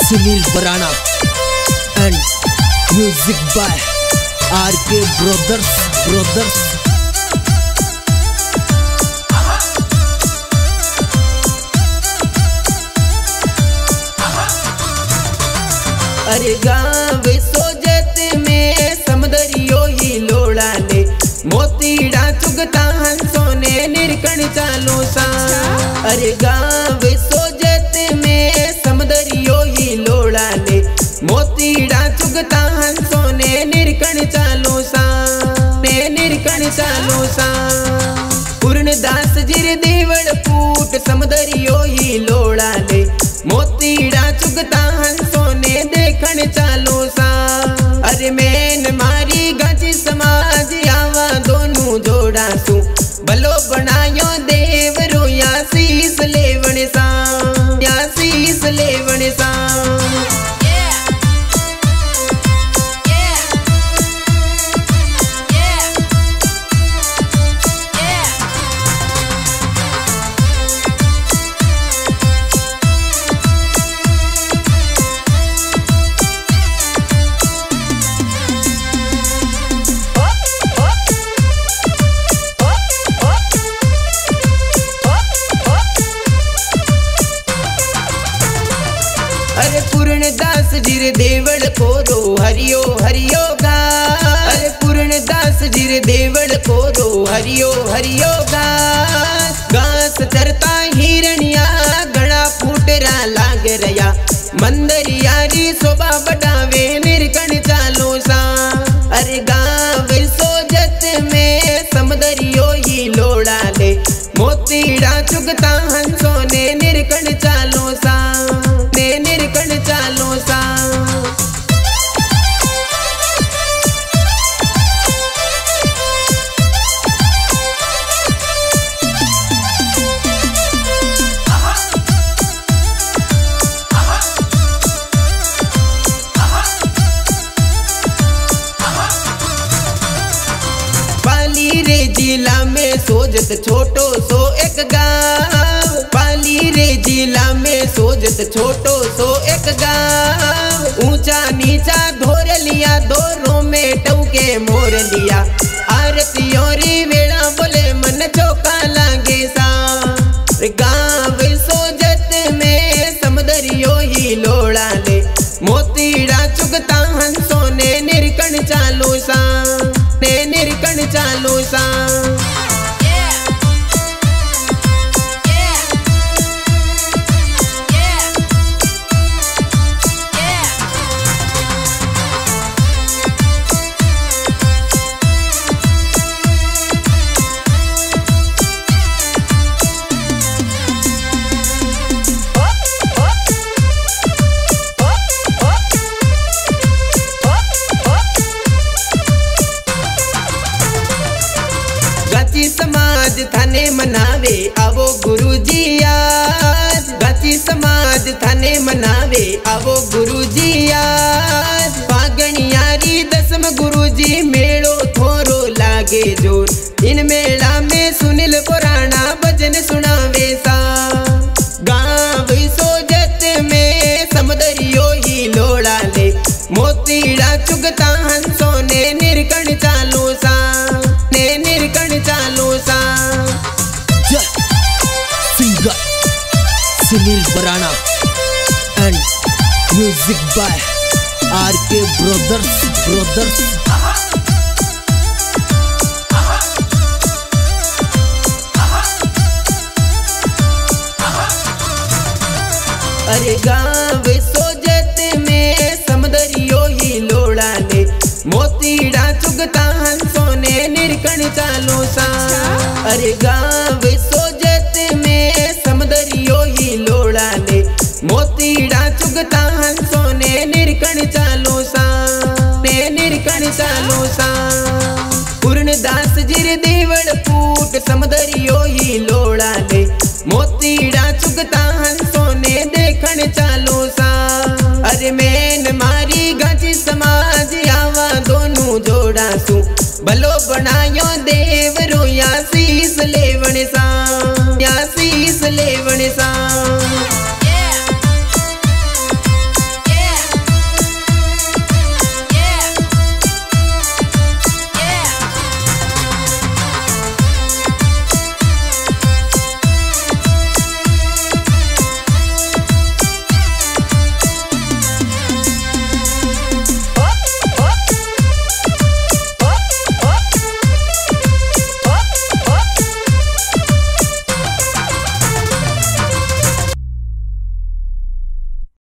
Sunil Barana and music by RK brothers. अरे गाँव सोजत में समदरियो ही लोड़ा ले मोतीड़ा चुगता हंसोने निरकण चालो सा। अरे गाँव सोजत में समदरियो ही लोड़ा ले मोतीड़ा चुगता हंसोने निरकण चालो सा निरकण चालो सा। पूर्णदास जिर देवल पूट समदरियो ही लोड़ा ले मोतीड़ा चुगता हंसोने देखण चालो सा। अरे मैन मारी गाजी समाज आवा दोनों जोड़ा सू भलो बनायो देव रोया शीस लेवण सा या शीस लेवण सा। अरे पूर्णदास जिर देवल कोरो हरियो हरियो गा। अरे पूर्णदास जिर देवल कोरो हरियो हरियो गा। घास चरता हिरनिया गड़ा फूटरा लाग रया मंदर यारी शोभा बढ़ावे निरकण चालो सा। अरे गाँव सोजत में समदरियो ही लोड़ा ले मोतीड़ा चुगता हंसोने निरकण चालो सा निरकण चालो सा। पाली रे जिला में सोजत छोटो सो एक गाँव। पाली रे जिला में सोजत छोटो सो एक गाँव। ऊंचा नीचा धोर लिया दोरों में टौके मोर लिया आरती और वेड़ा बोले मन चौका लागे सा। गाँव सोजत में समदरियो ही लोड़ा ले मोतीड़ा चुगता हंसोने निरकण चालो सा निरकण चालो सा। गाची समाज थाने मनावे आवो गुरुजी आज। गाची समाज थाने मनावे आवो गुरुजी आज। फागणियारी दसम गुरुजी मेड़ो थोरो लागे जोर इन मेला में सुनील पुराना भजन सुनावे सा। गाँव सोजत में समदरियो ही लोड़ा ले मोतीड़ा चुगता हंसोने निरकण चालो सा निरकण चालो सा। Singer Sunil Barana and music by RK brothers. अरे गाँव सोजत में समदरियो ही लोड़ा ले मोतीड़ा चुगता हंसोने निरकण चालो सा। अरे गाँव सोजत में समदरियो ही लोड़ा ले मोतीड़ा चुगता हंसोने निरकण चालो सा निरकण चालो सा। पूर्णदास जिर देवल पूट समदरियो ही लोड़ा ले मोतीड़ा चुगता हंसोने देखण चालो सा। अरे मैं